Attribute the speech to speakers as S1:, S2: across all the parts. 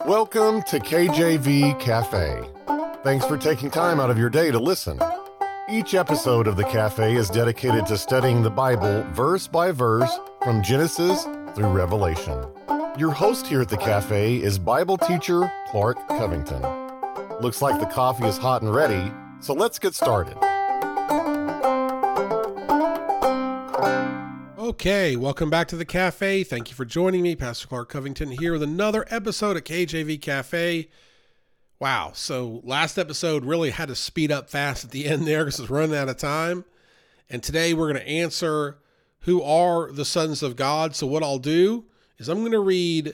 S1: Welcome to KJV Cafe. Thanks for taking time out of your day to listen. Each episode of the Cafe is dedicated to studying the Bible verse by verse from Genesis through Revelation. Your host here at the Cafe is Bible teacher Clark Covington. Looks like the coffee is hot and ready, so let's get started.
S2: Okay, welcome back to the Cafe. Thank you for joining me. Pastor Clark Covington here with another episode of KJV Cafe. Wow, so last episode really had to speed up fast at the end there because it's running out of time. And today we're going to answer who are the sons of God. So what I'll do is I'm going to read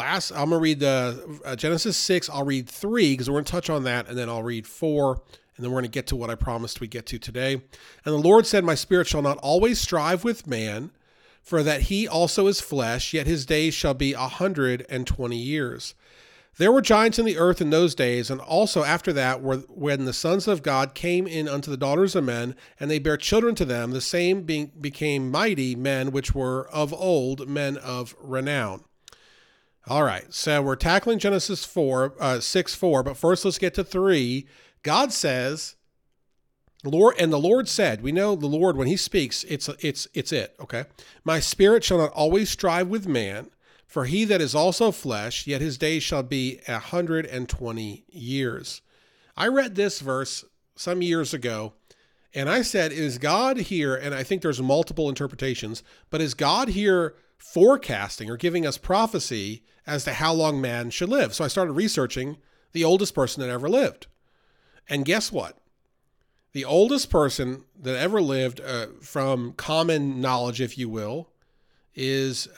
S2: Genesis 6. I'll read 3 because we're going to touch on that, and then I'll read 4. And then we're going to get to what I promised we'd get to today. And the Lord said, "My spirit shall not always strive with man, for that he also is flesh, yet his days shall be 120 years. There were giants in the earth in those days, and also after that, when the sons of God came in unto the daughters of men, and they bare children to them, the same became mighty men which were of old, men of renown." All right, so we're tackling Genesis 6:4, but first let's get to 3. God says, the Lord said, we know the Lord, when he speaks, it's it, okay? "My spirit shall not always strive with man, for he that is also flesh, yet his days shall be 120 years. I read this verse some years ago, and I said, is God here, and I think there's multiple interpretations, but is God here forecasting or giving us prophecy as to how long man should live? So I started researching the oldest person that ever lived. And guess what? The oldest person that ever lived, from common knowledge, if you will, is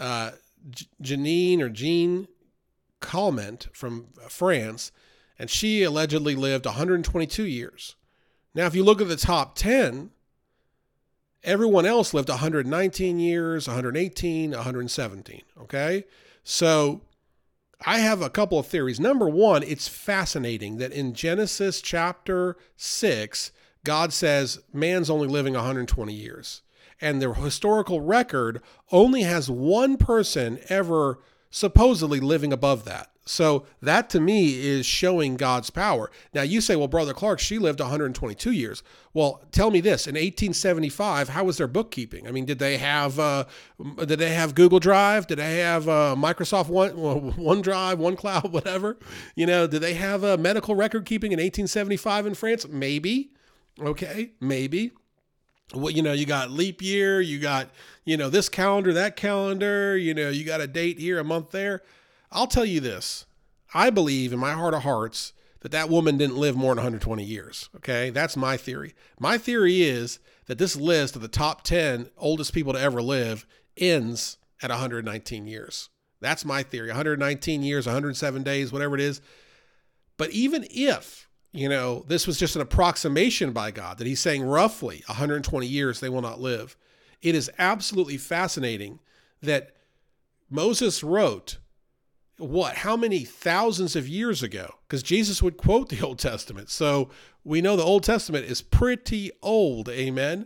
S2: Jean Calment from France, and she allegedly lived 122 years. Now, if you look at the top 10, everyone else lived 119 years, 118, 117, okay? So I have a couple of theories. Number one, it's fascinating that in Genesis chapter 6, God says man's only living 120 years. And the historical record only has one person ever supposedly living above that. So that to me is showing God's power. Now you say, well, Brother Clark, she lived 122 years. Well, tell me this, in 1875, how was their bookkeeping? I mean, did they have Google Drive? Did they have Microsoft OneDrive, OneCloud, whatever? Did they have medical record keeping in 1875 in France? Maybe. Okay, maybe. Well, you got leap year, you got, this calendar, that calendar, you got a date here, a month there. I'll tell you this. I believe in my heart of hearts that woman didn't live more than 120 years. Okay, that's my theory. My theory is that this list of the top 10 oldest people to ever live ends at 119 years. That's my theory. 119 years, 107 days, whatever it is. But even if this was just an approximation by God, that he's saying roughly 120 years they will not live. It is absolutely fascinating that Moses wrote, how many thousands of years ago? Because Jesus would quote the Old Testament. So we know the Old Testament is pretty old, amen?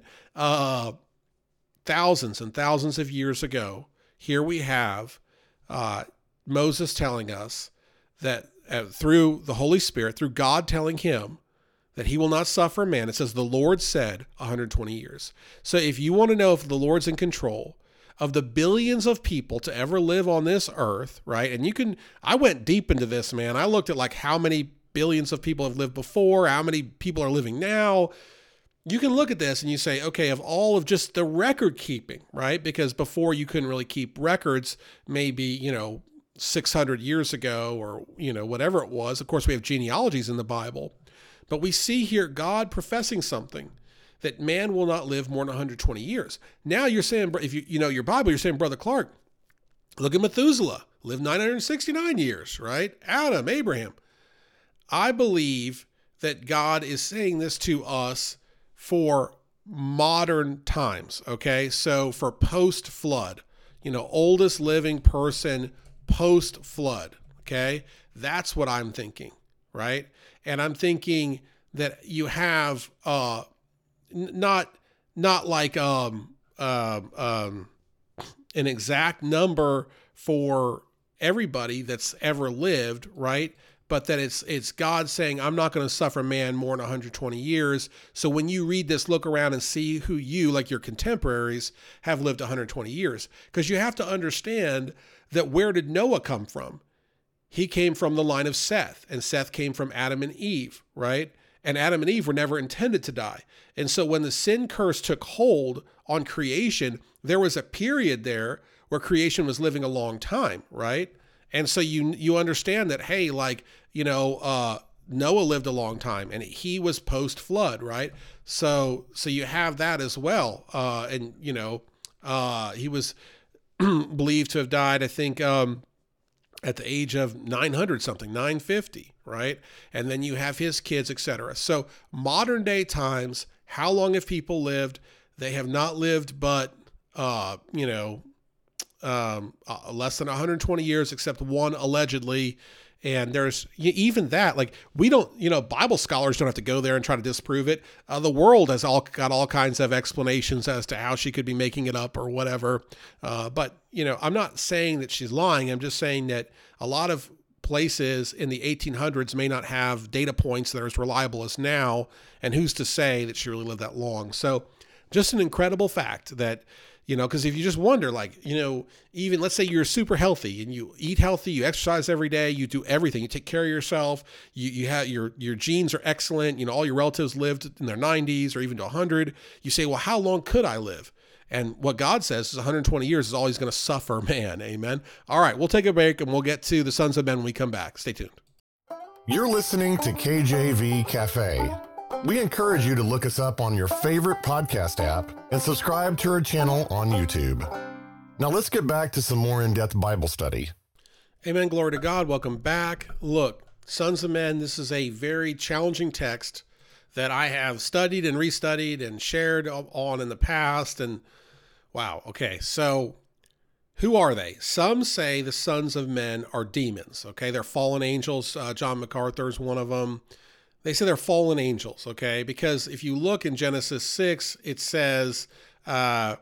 S2: Thousands and thousands of years ago, here we have Moses telling us that through the Holy Spirit, through God telling him that he will not suffer man. It says the Lord said 120 years. So if you want to know if the Lord's in control of the billions of people to ever live on this earth, right? And I went deep into this, man. I looked at how many billions of people have lived before, how many people are living now. You can look at this and you say, okay, of all of just the record keeping, right? Because before you couldn't really keep records, maybe, 600 years ago or, whatever it was. Of course, we have genealogies in the Bible, but we see here God professing something that man will not live more than 120 years. Now you're saying, if you know your Bible, you're saying, Brother Clark, look at Methuselah, lived 969 years, right? Adam, Abraham. I believe that God is saying this to us for modern times, okay? So for post-flood, oldest living person post-flood, okay? That's what I'm thinking, right? And I'm thinking that you have not like an exact number for everybody that's ever lived, right? But that it's God saying, I'm not going to suffer man more than 120 years. So when you read this, look around and see who you, like your contemporaries, have lived 120 years. Because you have to understand that where did Noah come from? He came from the line of Seth, and Seth came from Adam and Eve, right? And Adam and Eve were never intended to die. And so when the sin curse took hold on creation, there was a period there where creation was living a long time, right? And so you understand that, hey, like, Noah lived a long time and he was post flood, right? So you have that as well. He was believed to have died, I think, at the age of 900 something, 950, right? And then you have his kids, etc. So modern day times, how long have people lived? They have not lived but, less than 120 years, except one allegedly. And there's even that, like, we don't, Bible scholars don't have to go there and try to disprove it. The world has got all kinds of explanations as to how she could be making it up or whatever. But I'm not saying that she's lying. I'm just saying that a lot of places in the 1800s may not have data points that are as reliable as now. And who's to say that she really lived that long? So just an incredible fact that, because if you just wonder, like, even let's say you're super healthy and you eat healthy, you exercise every day, you do everything, you take care of yourself, you have your genes are excellent, all your relatives lived in their 90s or even to 100. You say, well, how long could I live? And what God says is 120 years is all he's going to suffer man. Amen. All right, we'll take a break and we'll get to the sons of men when we come back. Stay tuned.
S1: You're listening to KJV Cafe. We encourage you to look us up on your favorite podcast app and subscribe to our channel on YouTube. Now let's get back to some more in-depth Bible study.
S2: Amen. Glory to God. Welcome back. Look, sons of men, this is a very challenging text that I have studied and restudied and shared on in the past. And wow. Okay. So who are they? Some say the sons of men are demons. Okay. They're fallen angels. John MacArthur is one of them. They say they're fallen angels, okay? Because if you look in Genesis 6, it says that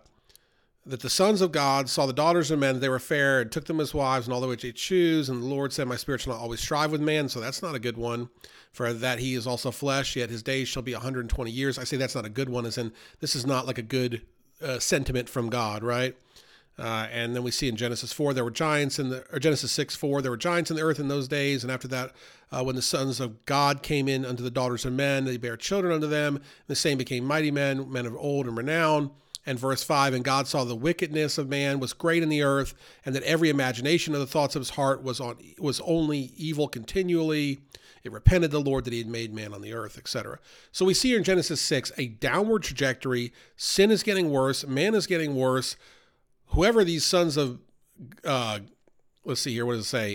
S2: the sons of God saw the daughters of men, they were fair, and took them as wives, and all the which they choose. And the Lord said, my spirit shall not always strive with man. So that's not a good one. For that he is also flesh, yet his days shall be 120 years. I say that's not a good one, as in this is not like a good sentiment from God, right? And then we see in Genesis 4, there were giants Genesis 6:4, there were giants in the earth in those days. And after that, when the sons of God came in unto the daughters of men, they bare children unto them. And the same became mighty men, men of old and renown. And verse 5, and God saw the wickedness of man was great in the earth, and that every imagination of the thoughts of his heart was only evil continually. It repented the Lord that he had made man on the earth, etc. So we see here in Genesis 6 a downward trajectory. Sin is getting worse. Man is getting worse. Whoever these sons of, let's see here, what does it say?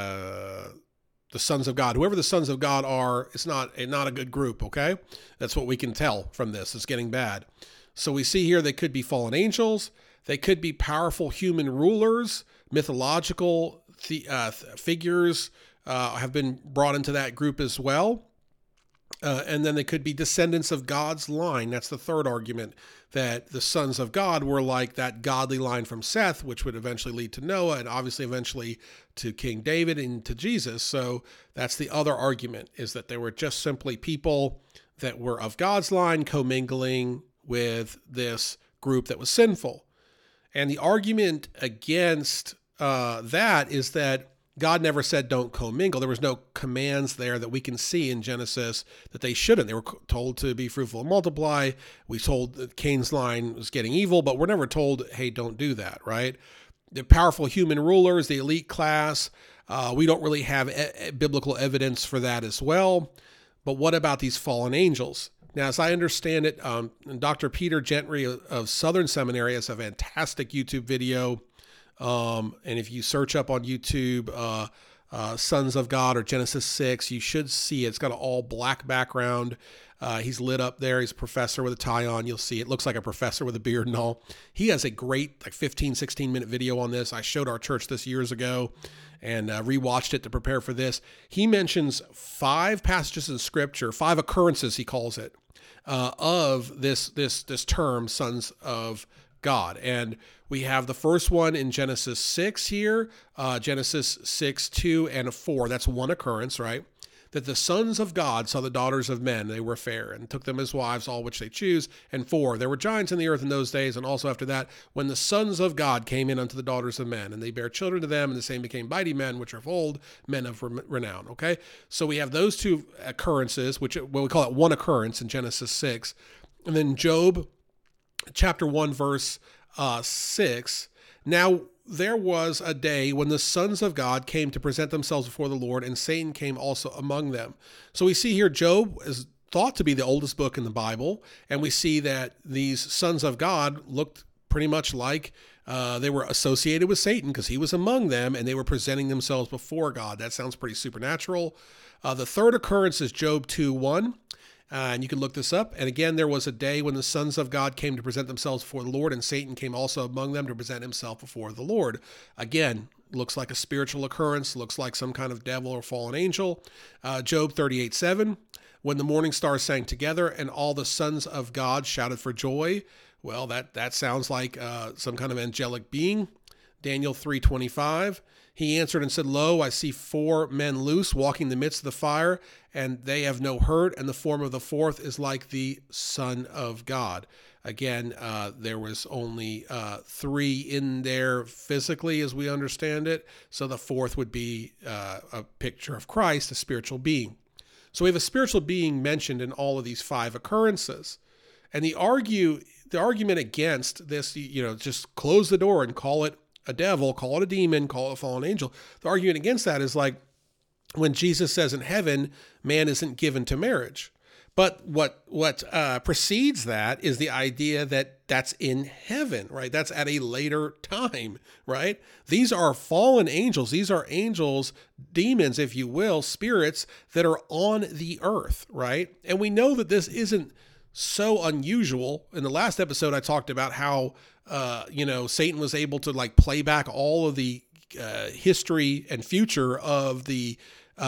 S2: The sons of God. Whoever the sons of God are, it's not a good group, okay? That's what we can tell from this. It's getting bad. So we see here they could be fallen angels. They could be powerful human rulers. Mythological figures have been brought into that group as well. And then they could be descendants of God's line. That's the third argument, that the sons of God were like that godly line from Seth, which would eventually lead to Noah and obviously eventually to King David and to Jesus. So that's the other argument, is that they were just simply people that were of God's line commingling with this group that was sinful. And the argument against that is that God never said don't commingle. There was no commands there that we can see in Genesis that they shouldn't. They were told to be fruitful and multiply. We told that Cain's line was getting evil, but we're never told, hey, don't do that, right? The powerful human rulers, the elite class, we don't really have biblical evidence for that as well. But what about these fallen angels? Now, as I understand it, Dr. Peter Gentry of Southern Seminary has a fantastic YouTube video. And if you search up on YouTube, Sons of God or Genesis 6, you should see it. It's got an all black background. He's lit up there. He's a professor with a tie on. You'll see it looks like a professor with a beard and all. He has a great 15, 16-minute video on this. I showed our church this years ago and rewatched it to prepare for this. He mentions 5 passages in Scripture, 5 occurrences, he calls it, of this term, sons of God. And we have the first one in Genesis 6 here, Genesis 6, 2, and 4. That's one occurrence, right? That the sons of God saw the daughters of men, they were fair, and took them as wives, all which they choose. And 4, there were giants in the earth in those days, and also after that, when the sons of God came in unto the daughters of men, and they bare children to them, and the same became mighty men, which are of old, men of renown. Okay, so we have those two occurrences, which we call it one occurrence in Genesis 6. And then Job chapter 1, verse 6. Now there was a day when the sons of God came to present themselves before the Lord, and Satan came also among them. So we see here Job is thought to be the oldest book in the Bible, and we see that these sons of God looked pretty much like they were associated with Satan because he was among them, and they were presenting themselves before God. That sounds pretty supernatural. The third occurrence is Job 2:1. And you can look this up. And again, there was a day when the sons of God came to present themselves before the Lord, and Satan came also among them to present himself before the Lord. Again, looks like a spiritual occurrence, looks like some kind of devil or fallen angel. Job 38:7, when the morning stars sang together and all the sons of God shouted for joy. Well, that sounds like some kind of angelic being. Daniel 3:25, he answered and said, Lo, I see 4 men loose walking in the midst of the fire, and they have no hurt, and the form of the fourth is like the Son of God. Again, there was only 3 in there physically, as we understand it. So the fourth would be a picture of Christ, a spiritual being. So we have a spiritual being mentioned in all of these 5 occurrences. And the argument against this, just close the door and call it a devil, call it a demon, call it a fallen angel. The argument against that is like when Jesus says in heaven, man isn't given to marriage. But what precedes that is the idea that that's in heaven, right? That's at a later time, right? These are fallen angels. These are angels, demons, if you will, spirits that are on the earth, right? And we know that this isn't so unusual. In the last episode, I talked about how Satan was able to like play back all of the history and future of the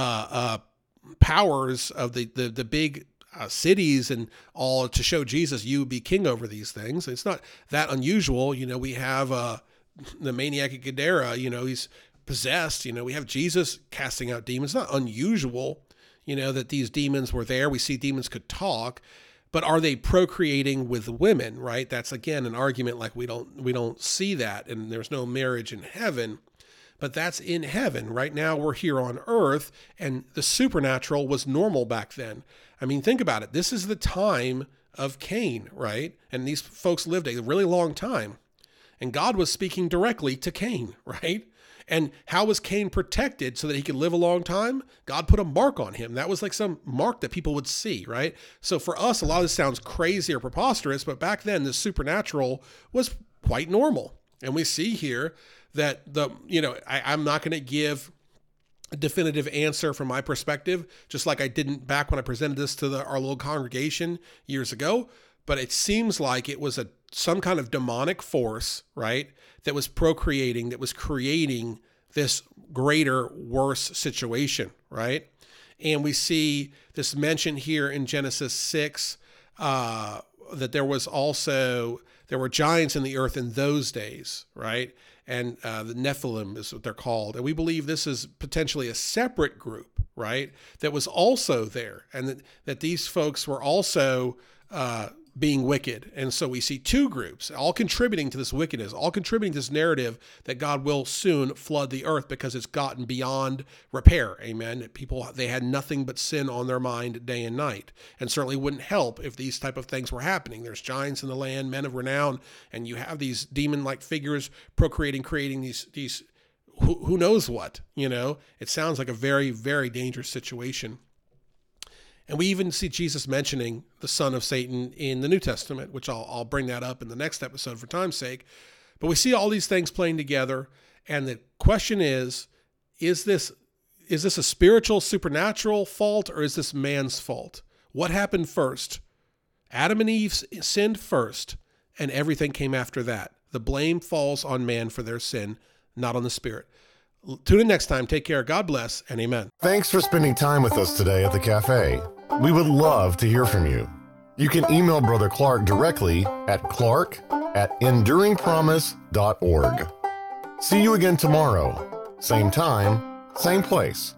S2: powers of the big cities and all to show Jesus, you be king over these things. It's not that unusual. We have the maniac at Gadara, he's possessed. We have Jesus casting out demons. It's not unusual, that these demons were there. We see demons could talk. But are they procreating with women, right? That's, again, an argument like we don't see that, and there's no marriage in heaven. But that's in heaven. Right now we're here on earth, and the supernatural was normal back then. I mean, think about it. This is the time of Cain, right? And these folks lived a really long time. And God was speaking directly to Cain, right? And how was Cain protected so that he could live a long time? God put a mark on him. That was like some mark that people would see, right? So for us, a lot of this sounds crazy or preposterous, but back then the supernatural was quite normal. And we see here that I'm not going to give a definitive answer from my perspective, just like I didn't back when I presented this to our little congregation years ago. But it seems like it was some kind of demonic force, right, that was procreating, that was creating this greater, worse situation, right? And we see this mentioned here in Genesis 6 that there were giants in the earth in those days, right? And the Nephilim is what they're called. And we believe this is potentially a separate group, right, that was also there, and that these folks were also being wicked. And so we see 2 groups all contributing to this wickedness, all contributing to this narrative that God will soon flood the earth because it's gotten beyond repair. Amen. People, they had nothing but sin on their mind day and night, and certainly wouldn't help if these type of things were happening. There's giants in the land, men of renown, and you have these demon-like figures procreating, creating these who knows what, It sounds like a very, very dangerous situation. And we even see Jesus mentioning the son of Satan in the New Testament, which I'll bring that up in the next episode for time's sake. But we see all these things playing together. And the question is this a spiritual, supernatural fault, or is this man's fault? What happened first? Adam and Eve sinned first, and everything came after that. The blame falls on man for their sin, not on the spirit. Tune in next time. Take care. God bless, and amen.
S1: Thanks for spending time with us today at the cafe. We would love to hear from you. You can email Brother Clark directly at clark@enduringpromise.org. See you again tomorrow. Same time, same place.